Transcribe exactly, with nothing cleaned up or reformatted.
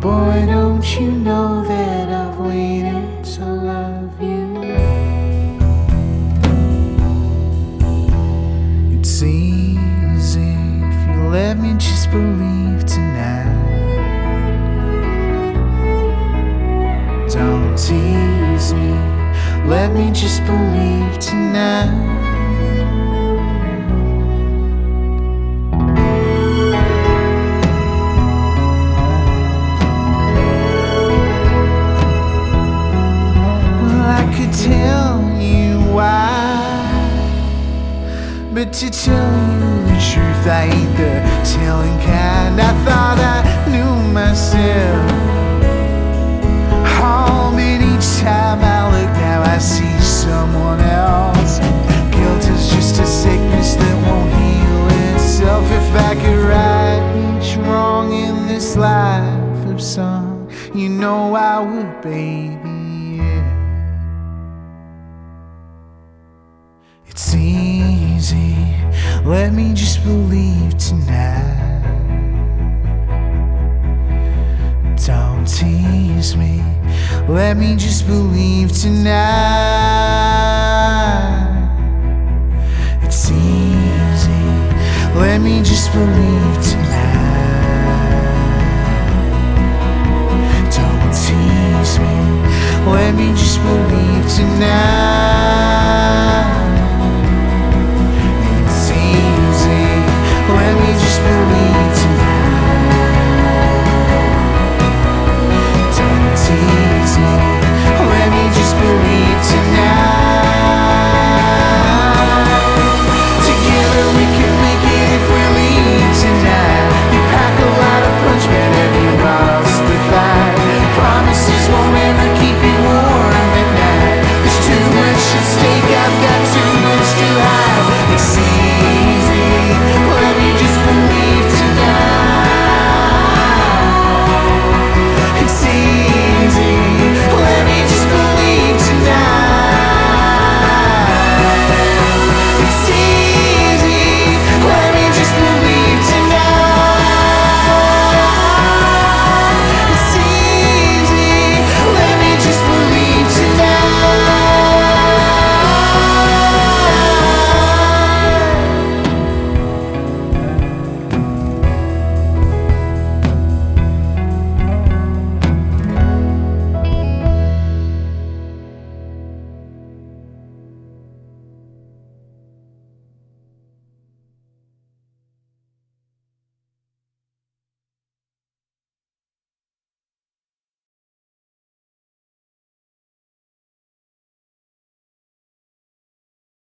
Boy, don't you know that I've waited to love you? It's easy if you let me just believe tonight. Don't tease me, let me just believe tonight. Tell you why, but to tell you the truth, I ain't the telling kind. I thought I knew myself. Oh, but each time I look now, I see someone else. Guilt is just a sickness that won't heal itself. If I could right each wrong in this life of song, you know I would, baby. It's easy, let me just believe tonight. Don't tease me, let me just believe tonight. It's easy, let me just believe tonight. Don't tease me, let me just believe tonight. Let me just believe tonight. Don't tease me.